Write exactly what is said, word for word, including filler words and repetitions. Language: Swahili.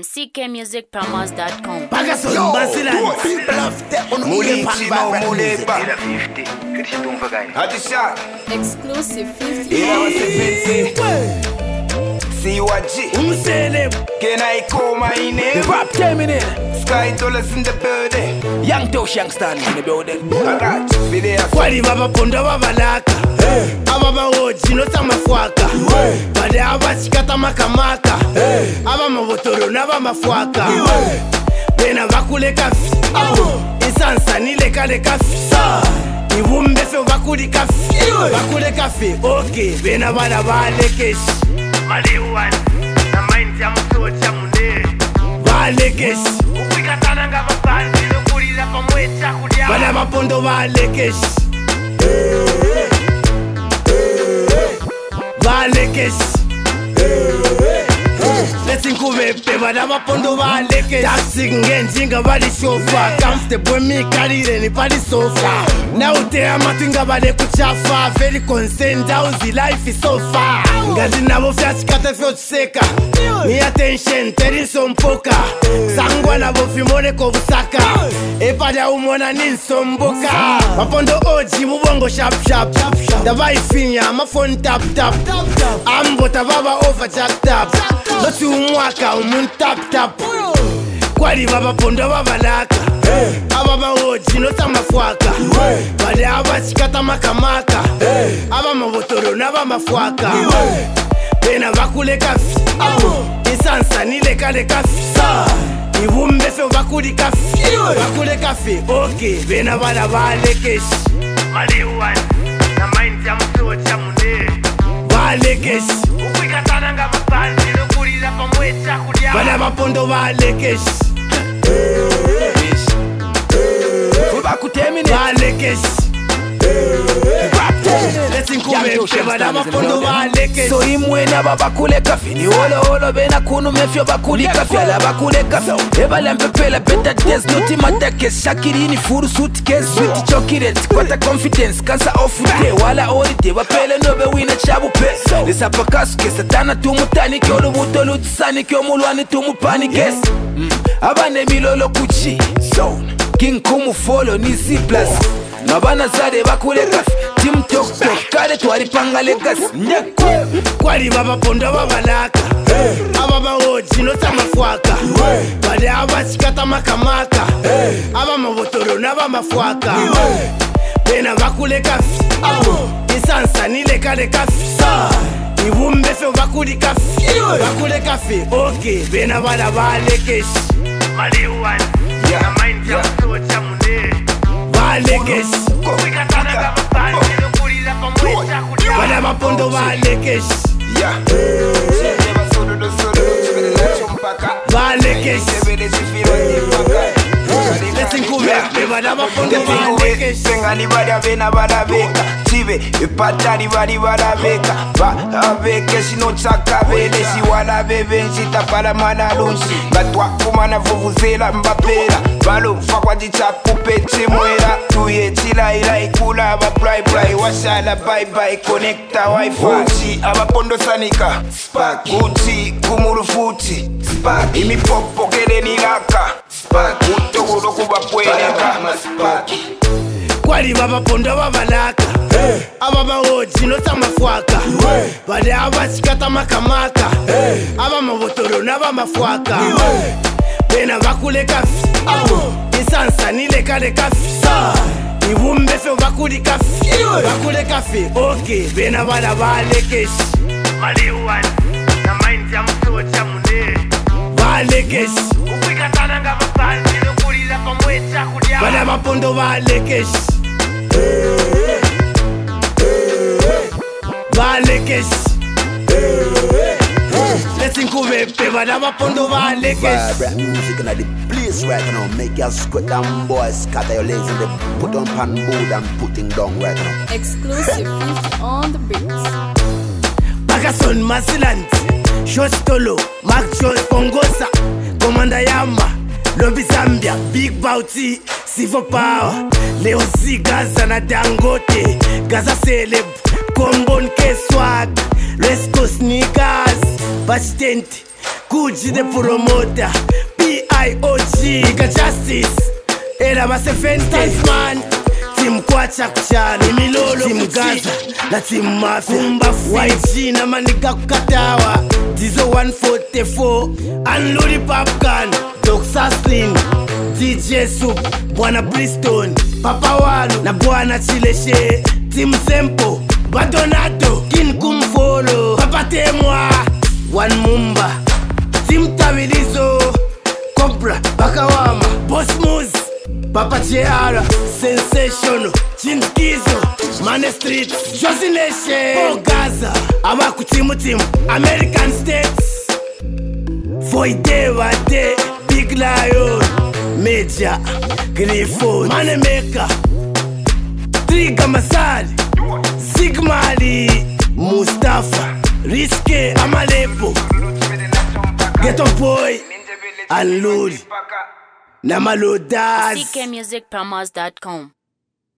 C K music promos dot com. Bagason Basilan. People of the Mulichi no Mulepa. Hadisha. Exclusive fifty. Yeah, what's the fancy? See you at G. Umsele. Can I call my name? The rap terminal. Sky dollars in the building. Young Tosh Youngster in the building. I got you. Video. Kwali baba pondo baba laka. Ababa oji no tamafwaka. Bade abachikata makamaka. Aba mabotoro na ba mafwaka. Bena bakule kafi. Insansa nile kale kafi. Ibumbe fe bakuli kafi. Bakule kafi. Okay, bena bada bale keshi. Maliwan, na mind ya mtocha mune. Bale keshi. Ukikatana nga mapanzi lokulila pamwecha kudia. Bada bapondo bale keshi. Bale keshi. Let's incubepe, bada bapondo bale keshi. Taxi ngenjinga bali sofa. Comfortable me carry ni bali sofa. Now te amatinga bale kuchafa. Very concerned how the life is so far. Ngazi nabo fyachikata fyotseka. Ni attention teri sompoka. Sangwa nabo fimone kobusaka. Epada umona ninsomboka. Mapondo oji mubongo sharp sharp. Daba ifinya ma phone tap tap. Ambo tababa over jack tap. Lotu umwaka umun tap tap. Kwali baba pondo baba laka. Ababa oji no tamafwaka. Bade abachikata makamaka. Aba mabotoro na ba mafwaka. Bena bakule kafi. Insansa nile kale kafi. Ibumbe fe bakuli kafi. Bakule kafi. Okay, bena bada bale keshi. Maliwan, na mind ya mtocha mune. Bale keshi. Ukikatana nga mapanzi lokulila pamwecha kudia. Bada bapondo bale keshi. Bale keshi. Let's incubepe, bada bapondo bale keshi. So imwena babakule kafi ni holo holo bena kunu mefyo bakuli kafi ala bakule kafi eba lempepela beta test noti matake shakiri ni furu suit case sweet chocolate kwata confidence kansa ofute wala orite bapele nobe wina chabu pe lesa pakasu ke satana tumutani ke olubuto lutisani ke omulwani tumupani kes abane milolo kuchi zone king kumu follow ni C plus Nabana zade bakule kafi Team tok tok kare tuwari panga legas Nyekwe Kwali baba pondo baba laka. Ababa oji no tamafwaka. Bade abachikata makamaka. Aba mabotoro na ba mafwaka. Bena bakule kafi. Insansa nile kale kafi. Ibumbe fe bakuli kafi. Bakule kafi. Okay, bena bada bale keshi. Maliwan, na mind ya mtocha mune. Bale keshi. Ukikatana nga mapanzi lokulila pamwecha kudia. Bada bapondo bale keshi. Yeah. Bale keshi. Let's incubepe, bada bapondo bale keshi. Sengani bada bena bada beka. Chive, ipatari bari bada beka. Ba, abeke sino chaka bele. Si wala bebe, nchita para mana lunchi. Batwa kumana vuvuzela mbapera. Balo, fakwa jicha kupe chimwera. Tuye chila ila ikula aba brai brai. Washala bye bye, connecta wifi. Uchi, aba pondo sanika. Spark, uchi, kumuru fuchi. Spark, imi popo kere nilaka. Spark, utoguro kuba kweneka. Spark. Kwali baba pondo baba laka. Ababa oji no tamafwaka. Bade abachikata makamaka. Aba mabotoro na ba mafwaka. Bena bakule kafi. Insansa nile kale kafi. Ibumbe fe bakuli kafi. Bakule kafi. Okay, bena bada bale keshi. Maliwan, na mind ya mtocha mune. Bale keshi. Ukikatana nga mapanzi lokulila pamwecha kudia. Bada bapondo bale keshi. Bale keshi. Let's incubepe, bada bapondo bale keshi. Vibrant music in the place right now. Make your squat down boys, scatter your legs and they put on pan board and putting down right now. Exclusive fifty on the beats. Bagason Masilanti, Shostolo, Mark Jones Pongosa, Commander Yamba, Lobby Zambia, Big Bouty, Sivo Power, Leo Z, Gaza na Dangote, Gaza Celeb, Combon K Swag, Resco Sneakers, Bastente, Gucci the promoter, P I O G Ika Justice, era base Fentans man. Team Kwacha kuchani Milolo Team Gaza na Team Mafia Kumba Y G na maniga kukatawa Dizo one forty-four Unload Popcorn Doc Saslin D J Soup Bwana Bristol Papa Walu na Bwana Chileshe Team Sempo Badonato Kin Kumfolo Papa Temwa One Mumba Team Tawilizo Compra Bakawama Boss Moose Papa Chiara, Sensational, Chinskizo, Mane Street, Josination, Oh Gaza, Awaku Timu Timu, American States, Foide Wade, Big Lion, Major, Griffon, Mane Maker, Trigger Masali, Sigmali, Mustafa, Risque, Amalepo, Ghetto Boy, and Lodi. Namalodas C K music promos dot com